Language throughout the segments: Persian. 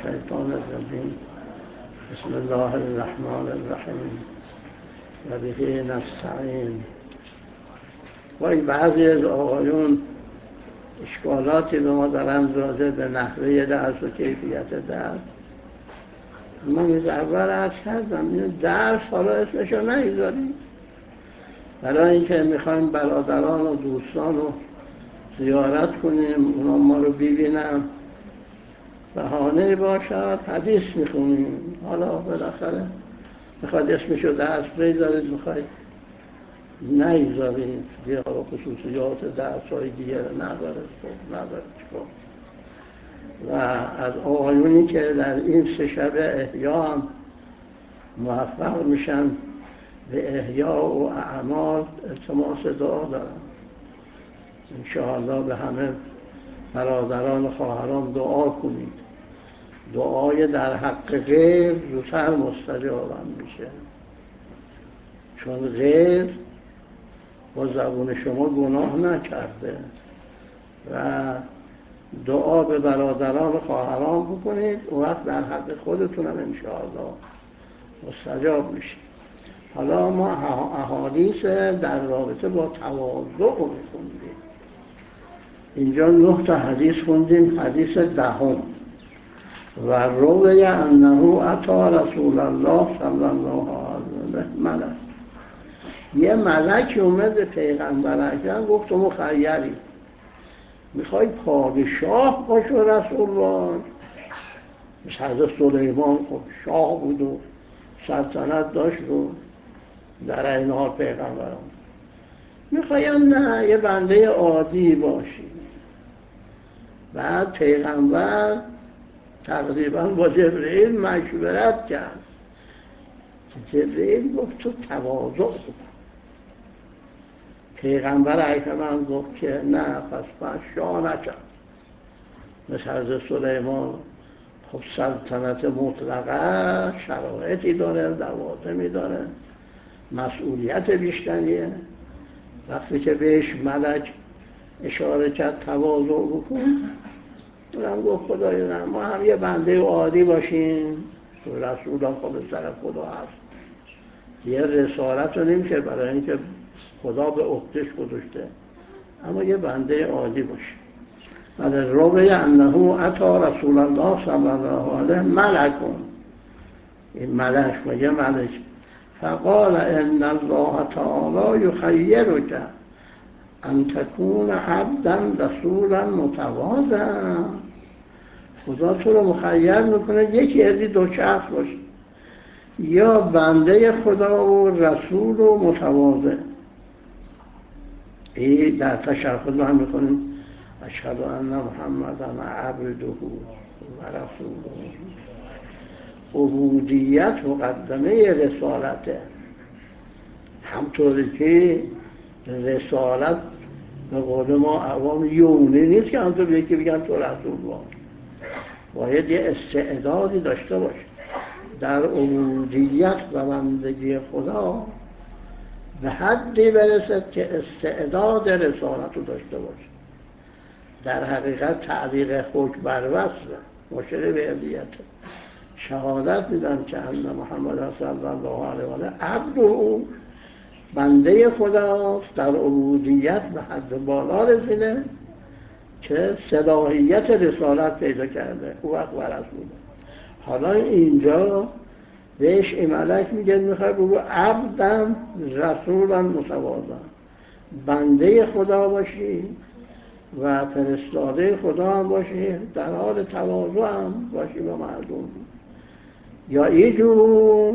الشیطان الرجیم بسم الله الرحمن الرحیم و به نستعین. وای بعضی از آقایون اشکالاتی به ما دارن راجع به نحوه درس و کیفیت درس. من از اول عرض کردم درس حالا اسمشو نگذاریم، برای اینکه میخوایم برادران و دوستان رو زیارت کنیم، اونا ما رو ببینن، بهانه باشد حدیث میخونیم. حالا بالاخره میخواید اسمشو درس بذارید، میخواید نگذارید، دیگه حالا خصوصیات درس های دیگر نداره چکار. و از آقایونی که در این 3 شب احیا هم موفق میشن به احیا و اعمال التماس دعا دارم. انشاءالله به همه برادران و خواهران دعا کنید. دعای در حق غیر زودتر مستجاب میشه، چون غیر با زبون شما گناه نکرده. و دعا به برادران و خواهران بکنید، اون وقت در حق خودتون هم انشاءالله مستجاب میشه. حالا ما احادیث در رابطه با تواضع رو میخوندیم. اینجا 9 تا حدیث خوندیم. حدیث 10 و روی انه اتی رسول الله صلی الله علیه و ملک. یه ملک اومد به پیغمبر اکرم گفت تو مخیری، میخوای پادشاه باش و رسول باش؟ مثل حضرت سلیمان خب شاه بود و سلطنت داشت و در این حال پیغمبران. میخوایم نه، یه بنده عادی باشی. بعد پیغمبر تقریبا با جبرئیل مشورت کرد. جبرئیل گفت تو تواضع کن. پیغمبر اکرم گفت که نه، پس شاه نشم. مثل حضرت سلیمان خب سلطنت مطلقه شرایطی داره، لوازمی داره، مسئولیت بیشتریه. وقتی که بهش ملک اشاره کرد تواضع بکن، اونم گفت خدای نه، ما هم یه بنده عادی باشیم. رسول هم خب سر خدا هست، یه رسالت رو نمیشه برای اینکه خدا به عهده‌اش گذاشته، اما یه بنده عادی باشه. ولی روی انه اتی رسول الله صلی الله علیه ملکون، این ملک و یه ملک فقال ان الله تعالی یخیرک ان تکون عبدا رسولا متواضعا. خدا تو رو مخیر میکنه یکی از این 2 شخص باشه، یا بنده خدا و رسول و متواضع. این در تشهد ما هم میکنیم اشهد ان محمدن عبده و رسوله. عبودیت مقدمه رسالته، همطوری که رسالت به قول ما عوام یونی نیست که همطور یکی بگن تو رسول باید یه استعدادی داشته باشه در عبودیت و بندگی خدا، به حدی برسد که استعداد رسالت رو داشته باشه. در حقیقت تعلیق حکم بر وصله، مشیر به عبدیت. شهادت میدن که ان محمد صلی الله علیه و آله عبد او، بنده خداست، در عبودیت به حد بالا رسیده که صلاحیت رسالت پیدا کرده، او وقت رسوله. حالا اینجا بهش این ملک میگه میخوای بگو عبدم رسولم متواضعا، بنده خدا باشی و فرستاده خدا هم باشی، در حال تواضع هم باشی با مردم. یا ایجور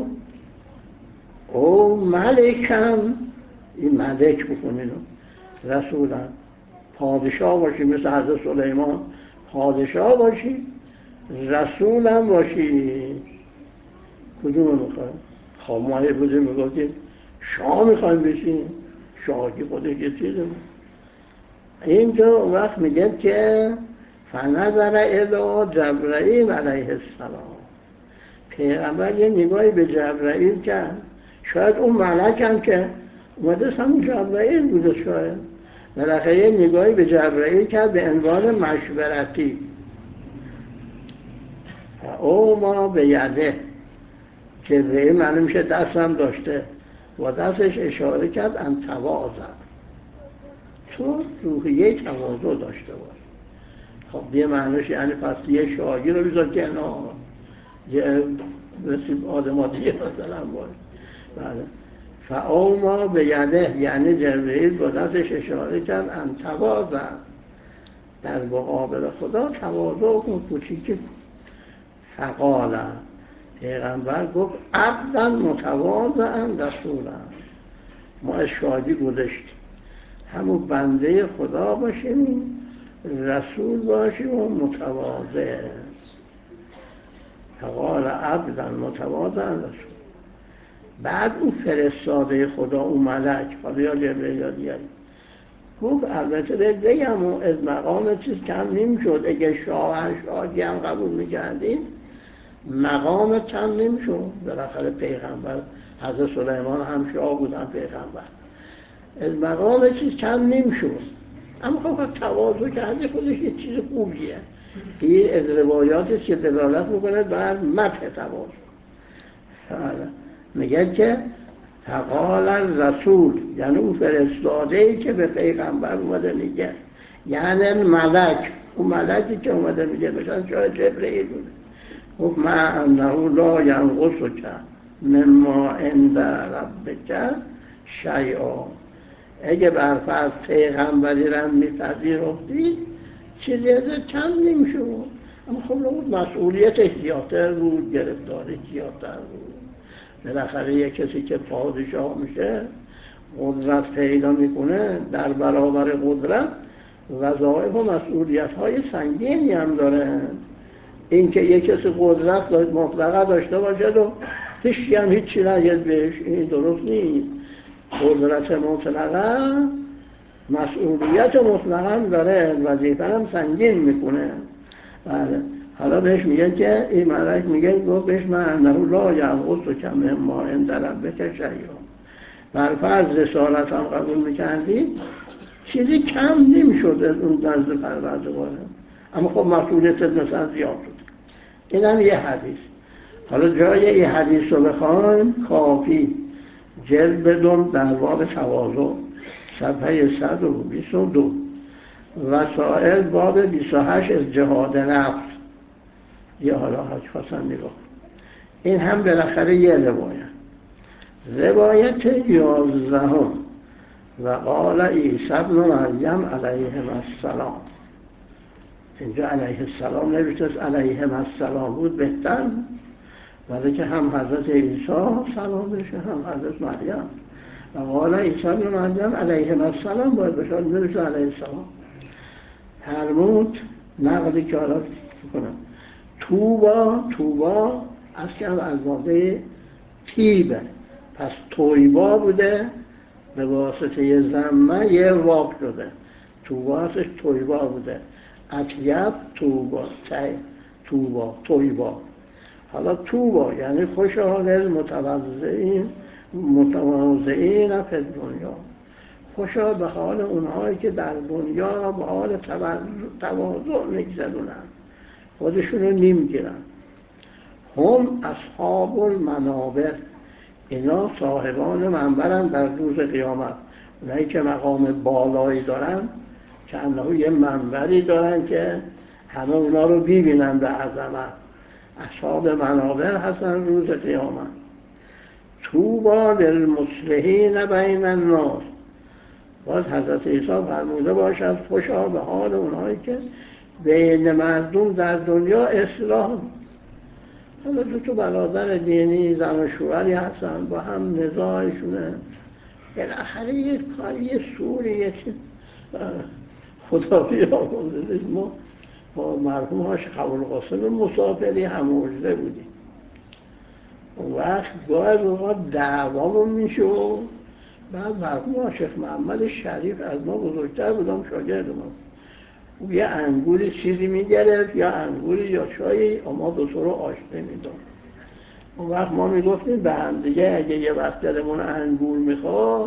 او ملکم، این ملک بکنین رسولم، پادشاه باشی مثل حضرت سلیمان، پادشاه باشی، رسولم باشی. کدوم میخوایم؟ خب ما یه بوده میگفتیم شاه میخوایم بشیم، شاهی خودش یه چیزه. اینجا وقت میگه که فنظر الی جبرائیل علیه السلام، پیغمبر یه نگاهی به جبرائیل کرد. شاید اون ملک هم که اومده همون جبرائیل بوده، شاید بالاخره یه نگاهی به جبرائیل کرد به عنوان مشورتی. او ما به یده، جبرئیل معنی میشه دستم داشته، و دستش اشاره کرد ان تواضع، تو روحیه تواضع داشته باش. خب یه معنیش یعنی پس یه شاگی رو بیزار کنار، یه مثل آدماتی مثلا باش. بله. فاو ما به یده، یعنی جبرئیل با دستش اشاره کرد ان تواضع، در مقابل خدا تواضع کن، کوچیکی. فقال، پیغمبر گفت عبدا متواضعا رسولا، ما از شادی گذاشتیم، همون بنده خدا باشیم، رسول باشیم و متواضع. فقال عبدا متواضعا رسول، بعد اون فرستاده خدا، اون ملک، حالا یا جبرئیل یا دیگری، گفت البته بگم و از مقام چیز کم نمیشد، اگه شادی هم قبول میکردین مقام کم نمیشد. بالاخره پیغمبر حضرت سلیمان هم شاه بودن، پیغمبر از مقام چیز کم نمیشد. اما خب تواضع کرده خودش یه چیز خوبیه. این از روایاتی که دلالت میکنه بر مدح تواضع. میگه که فقال الرسول، یعنی اون فرستاده‌ای که به پیغمبر اومده میگه، یعنی ملک، اون ملکی که اومده میگه، مثلا شاید جبرئیل بوده، گفت ما انه لا ینقصک مما عند ربک شیئا، اگه برفرض پیغمبری را میپذیرفتی چیزی ازت کم نمیشود. اما خب اون مسئولیت زیادتر بود، گرفتاری زیادتر بود. بالاخره یک کسی که پادشاه میشه، قدرت پیدا میکنه، در برابر قدرت وظایف و مسئولیت‌های سنگینی هم داره. این که یک کسی قدرت مطلقه داشته باشد و هیچی هم هیچی نگید بهش، این درست نیست. قدرت مطلقه مسئولیت مطلقه هم داره، وظیفه هم سنگین میکنه. بله. حالا بهش میگه که این ملک میگه گفت بهش من انه لا ینقصک مما عند ربک شیئا، برفرض رسالت هم قبول میکردی چیزی کم نمیشد از اون نزد پروردگاره، اما خب مسئولیت مثلا زیاد شد. این هم یه حدیث. حالا جای این حدیث رو بخوایم کافی جلد بدون در باب تواضع صفحه 122، وسائل باب 28 از جهاد نفس. یه حالا حج خواستن نگاه، این هم بالاخره یه روایت 11 و قال عیسی ابن مریم علیه السلام. اینجا علیه السلام نوشته، علیه السلام بود بهتر، ولی که هم حضرت عیسی سلام بشه هم حضرت مریم. و قال عیسی ابن مریم علیه السلام باید بشه، نوشته علیه السلام. فرمود نقلی که حالا کنم، توبا از که از واقع تیبه، پس تویبا بوده، به واسطه زمه یه واق شده، توبا هستش تویبا بوده، اطیب تویبا. حالا توبا یعنی خوشحال المتواضعین فی دنیا، خوشا به حال اونهایی که در دنیا به حال تواضع میگذرونن، خودشونو نمیگیرن. هم اصحاب المنابر، اینا صاحبان منبرن در روز قیامت. اونایی که مقام بالایی دارن، که انه یه منبری دارن که همه اونا رو ببینن به عظمت، اصحاب منابر هستن روز قیامت. طوبی للمصلحین بین الناس، باز حضرت عیسی فرموده باشد خوشا به حال اونهایی که بین مردم در دنیا اصلاح. حالا دو برادر دینی زن و شوهری هستن، با هم نزاعشونه، بالاخره یک کاری سوری یکی خدا بیامرزه. ما با مرحوم هاشم ابوالقاسم مسافری هموجده بودیم، اون وقت گاهی اوقات دعوامون میشد. بعد مرحوم شیخ محمد شریف از ما بزرگتر بودم، شاگرد ما، او یه انگوری چیزی میگرفت، یا انگوری یا چایی، اما دو رو آشته میداد. اون وقت ما میگفتیم به هم دیگه اگه یه وقت دلمون انگور میخواد،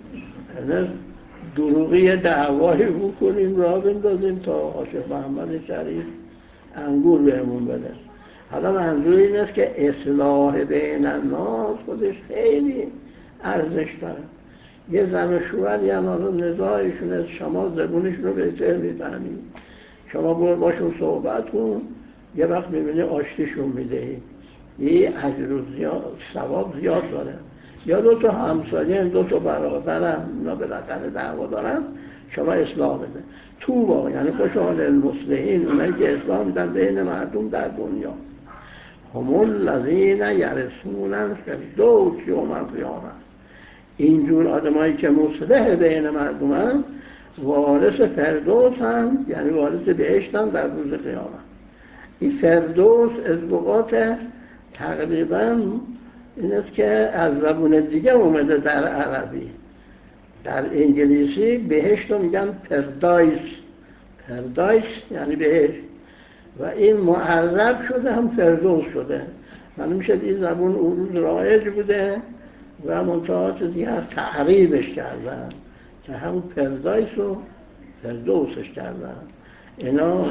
دروغی دعوایی بکنیم را بندازیم تا شیخ محمد شریف انگور بهمون بده. حالا منظور این است که اصلاح بین الناس خودش خیلی ارزش داره. یه زن و شوهر یه نزاعشون است، شما زبونشون رو بهتر میفهمید، شما باشون صحبت کن، یه وقت میبینی آشتیشون میدهی، یه اجر و ثواب زیاد داره. یا دو تا همسایه، دو تا برادرم اینا بالاخره دعوا دارن، شما اصلاح بده. طوبی یعنی خوشحال المصلحین، اونایی که اصلاح میدن بین مردم در دنیا. هم الذین یرثون الفردوس یوم القیامه. اینجور آدمایی که مصلح بین مردم هم وارث فردوس هم، یعنی وارث بهشت هم در روز قیامت. این فردوس از لغات تقریبا این است که از زبون دیگه اومده در عربی. در انگلیسی بهشت رو میگن پردایس، پردایس یعنی بهشت، و این معرب شده هم فردوس شده. یعنی میشه این زبون اون روز رایج بوده و منتهات دیگه تعریبش کردن که همون پردایس رو فردوسش کردن. اینا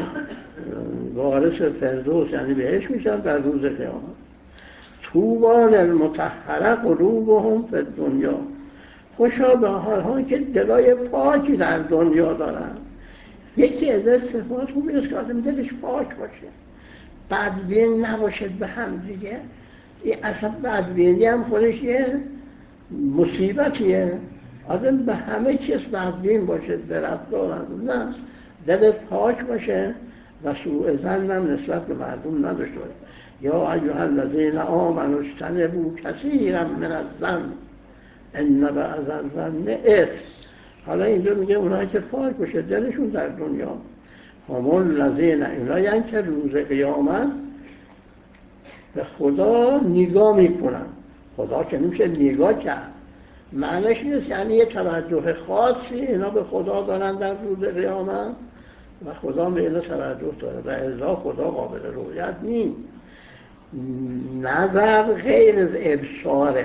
وارث فردوس یعنی بهش میشن در روز قیامت. طوبی للمطهرة قلوبهم فی الدنیا. خوشا به حال‌ها که دلای پاکی در دنیا دارن. یکی از صفات خوبی است که آدم دلش پاک باشه، بدبین نباشه به هم دیگه. این اصلا بدبینی هم خودش یه مصیبتیه. آدم به همه چیز بدبین باشه، به رفتار نه، دلت پاک باشه و سوء ظن هم نسبت به مردم نداشته باشه. یا ایها الذین آمنوا اجتنبوا کثیرا من الظن ان بعض الظن اثم. حالا اینجا میگه اونایی که پاک باشه دلشون در دنیا. هم الذین، اینایی که روز قیامت به خدا نگاه میکنن. خدا که نمیشه نگاه کرد، معنیش نیست یعنی یه توجه خاصی اینا به خدا دارن در روز قیامت و خدا به اینا توجه داره و الا خدا قابل رؤیت نیست. نظر غیر از ابصاره.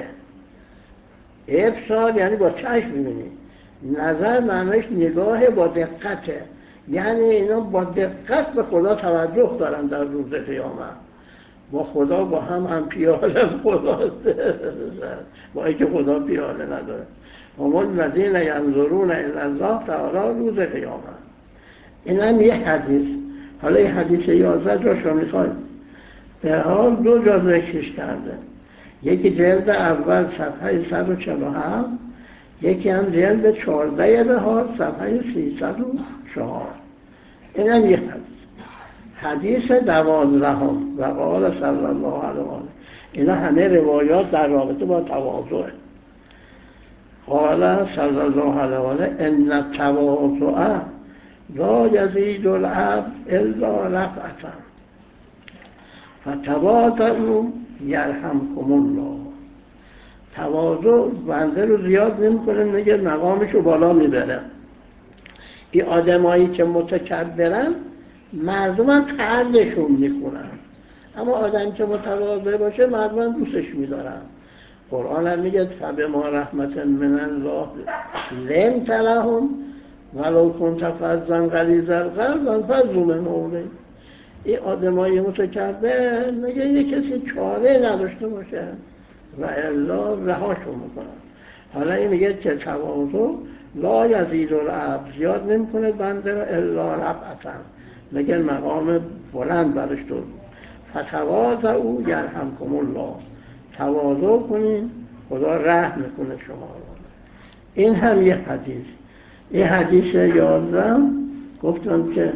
ابصار یعنی با چشم میبینی، نظر معنیش نگاه با دقته، یعنی اینا با دقت به خدا توجه دارن در روز قیامت. با خدا با هم پیاله خداست، با اینکه خدا پیاله نداره. هم الذین ینظرون الی الله تعالی روز قیامت. این هم یه حدیث. حالا این حدیث 11 جاش رو میخوایم به حال دو جا ذکرش کرده. یکی جلد اول صفحه 147، یکی هم جلد 14 بهار صفحه 304. این هم یه حدیث 12 و قال صلی الله علیه و آله. اینا همه روایات در رابطه با تواضع. قال صلی الله علیه و آله ان التواضع لا یزید العبد الا رفعة فتواضعوا یرحمکم الله. تواضع بنده رو زیاد نمی‌کنه، میگه مقامشو بالا میبره. این آدمایی که متکبرن مردم هم تعلشون میکنن، اما آدمی که متواضع باشه مردم هم دوستش میدارن. قرآن هم میگه فبما رحمة من الله لنت لهم ولو كنت فظا غلیظ القلب لانفضوا من حولک. این آدمای متکبر میگه یه کسی چاره نداشته باشه و الا رهاشون میکنن. حالا این میگه که تواضع لا یزید العبد، زیاد نمیکنه بنده رو الا رفعة، میگه مقام بلند برش دور. فتواضعوا یرحمکم الله، تواضع کنین خدا رحم میکنه شما رو. این هم یه حدیث. این حدیث 11 گفتم که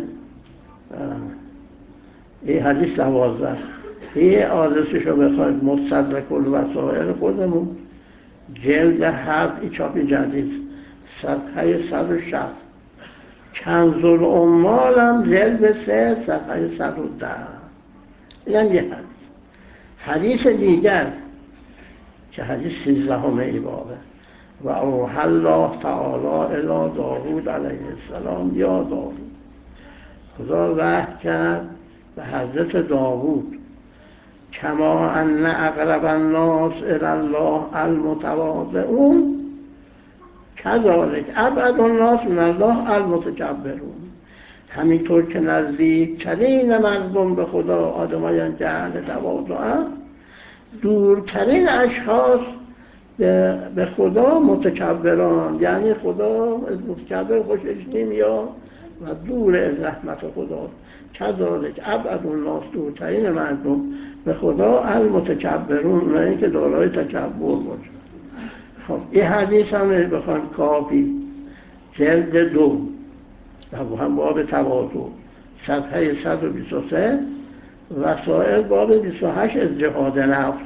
این حدیث 12. این آدرسش رو بخواید مستدرک الوسائل خودمون جلد 7 این چاپی جدید صفحه 160. کنز العمال هم جلد 3 صفحه 110. این هم یه حدیث دیگر که حدیث 13 ای بابه. و اوحی الله تعالی الی داوود علیه السلام یا داوود، خدا وحی کرد به حضرت داوود کما ان اقرب الناس الی الله المتواضعون کذالک ابعد الناس من الله المتکبرون. همینطور که نزدیکترین مردم به خدا آدمایان که اهل تواضع‌اند، دورترین اشخاص به خدا متکبران، یعنی خدا از متکبر خوشش نمیاد و دور از رحمت خدا. کذالک ابعد الناس، دورترین مردم به خدا المتکبرون، اونایی که دارای تکبر باشه. خب این حدیث هم بخوان کافی جلد 2 هم باب تواضع صفحه 123 وسائل باب 28 از جهاد نفس،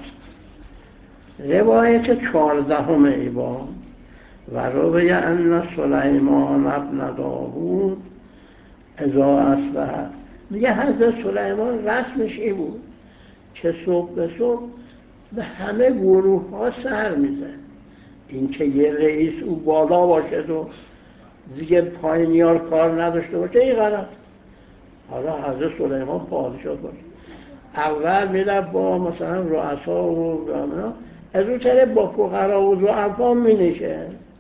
روایت 14 ایوان و روی ان سلیمان ابن داوود اذا اصبح، میگه حضرت سلیمان رسمش این بود که صبح به صبح به همه گروه ها سر میزه. این که یه رئیس او بالا باشه و دیگه پایینیار کار نداشته باشه این غلط. حالا حضرت سلیمان پادشاه باشه، اول میره با مثلا رؤسا و از اون طرف با فقرا و ضعفا مینشه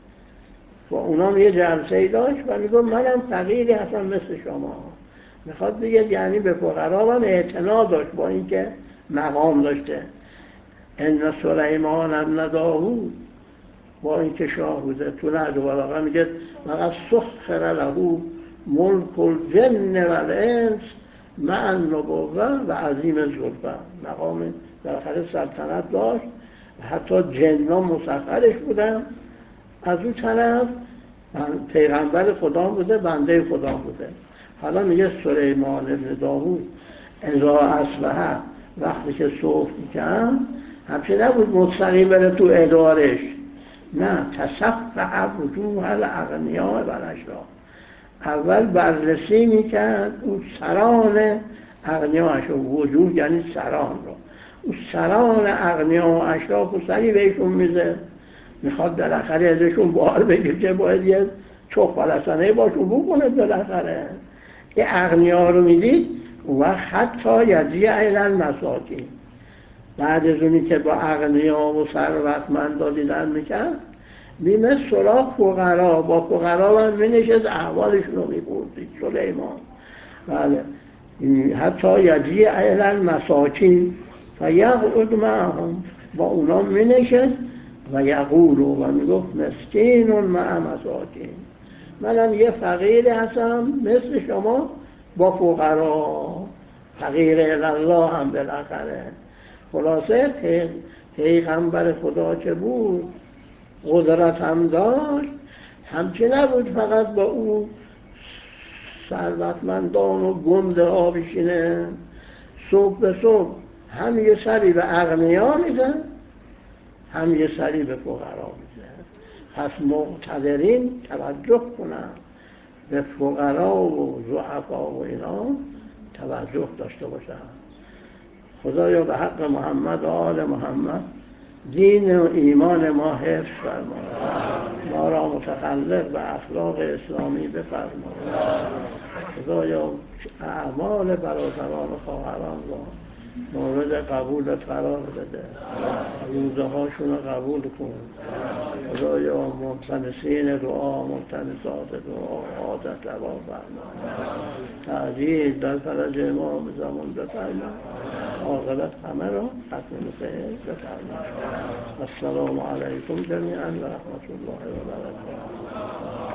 و اونا یه جلسه ای داشت و میگه منم فقیری هستم مثل شما. میخواد دیگه یعنی به فقرا هم اعتنا داشت با اینکه مقام داشته. ان سلیمان ابن داوود، با اینکه شاه بوده، تو نهج البلاغه میگه فقط سخر له ملک الجن و الانس مع النبوه و عظیم الزلفه. مقام بالاخره سلطنت داشت، حتی جن‌ها مسخرش بودن. از اون طرف پیغمبر خدا بوده، بنده خدا بوده. حالا میگه سلیمان ابن داوود اذا اصبح، وقتی که صبح میکن همچه نبود مستقیم بره تو ادارش، نه، تصفح وجوه الاغنیاء و الاشراف، اول بررسی میکرد اون سران اغنیاءش، وجوه یعنی سران رو، اون سران اغنیاء و اشراف و سری بهشون میزه. میخواد بالاخره ازشون بار بگیر که باید یه چوب فلسطینی باشون بکنه. بالاخره یه اغنیاء رو میدید و حتی یجی ایلن مساکین، بعد از اونی که با اغنیاء و ثروتمندا دیدن میکرد میمه سراغ فقرا، با فقرا من مینشد احوالشون رو میپرسید سلیمان. بله، حتی یجی ایلن مساکین و یقعد معهم، با اونا مینشد و یقولو و میگفت مسکین مع مساکین، منم یه فقیر هستم مثل شما با فقرا، فقیر الله هم بالاخره. خلاصه پیغمبر خدا که بود قدرت هم داشت، همچه نبود فقط با اون ثروتمندان و گنده ها بشینه. صبح به صبح هم یه سری به اغنیا میزن، هم یه سری به فقرا میزن. پس مقتدرین توجه کنن به فقرا و ضعفا و اینا توجه داشته باشن. خدایا به حق محمد و آل محمد دین و ایمان ما حفظ فرما، ما را متخلق به اخلاق اسلامی بفرما. خدایا اعمال برادران و خواهران را مورد قبولت قرار بده، روزه هاشون رو قبول کن. خدایا ملتمسین دعا، ملتمسات دعا عادت روا فرما، تعجیل در فرج امام زمان بفرما، عاقبت همه را ختم خیر بفرما. السلام علیکم جمیعا و رحمت الله و برکاته.